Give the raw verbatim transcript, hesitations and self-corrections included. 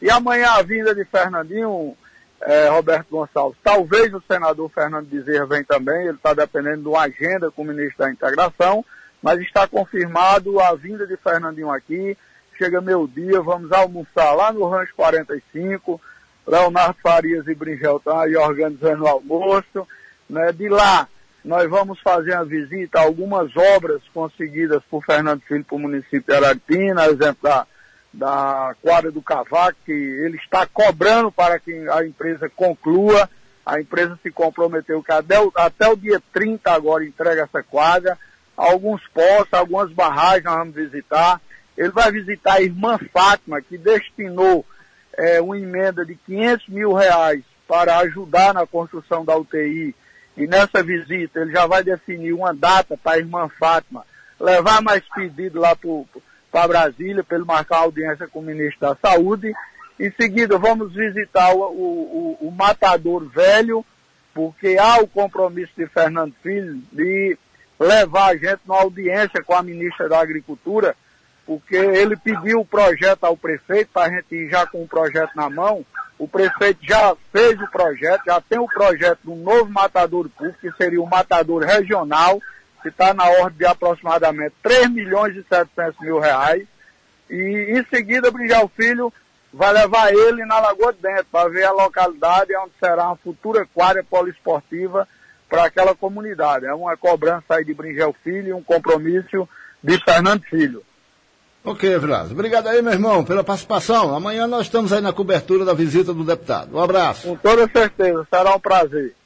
E amanhã a vinda de Fernandinho, é, Roberto Gonçalves, talvez o senador Fernando Bezerra venha também, ele está dependendo de uma agenda com o ministro da Integração, mas está confirmado a vinda de Fernandinho aqui. Chega meio dia, vamos almoçar lá no Rancho quarenta e cinco, Leonardo Farias e Bringel estão aí organizando o almoço, né? De lá nós vamos fazer uma visita a algumas obras conseguidas por Fernando Filho para o município de Araripina, exemplo da, da quadra do Cavaco, que ele está cobrando para que a empresa conclua. A empresa se comprometeu que até o, até o dia trinta agora entrega essa quadra. Alguns postos, algumas barragens nós vamos visitar. Ele vai visitar a irmã Fátima, que destinou é, uma emenda de quinhentos mil reais para ajudar na construção da U T I. E nessa visita ele já vai definir uma data para a irmã Fátima levar mais pedido lá para Brasília, para ele marcar uma audiência com o ministro da Saúde. Em seguida vamos visitar o, o, o, o Matador Velho, porque há o compromisso de Fernando Filho de levar a gente numa audiência com a ministra da Agricultura, porque ele pediu o projeto ao prefeito para a gente ir já com o projeto na mão. O prefeito já fez o projeto, já tem o projeto do novo matador público, que seria o matador regional, que está na ordem de aproximadamente três milhões e setecentos mil reais. E em seguida, Bringel Filho vai levar ele na Lagoa de Dentro, para ver a localidade onde será uma futura quadra poliesportiva para aquela comunidade. É uma cobrança aí de Bringel Filho e um compromisso de Fernando Filho. Ok, Vilas. Obrigado aí, meu irmão, pela participação. Amanhã nós estamos aí na cobertura da visita do deputado. Um abraço. Com toda certeza, será um prazer.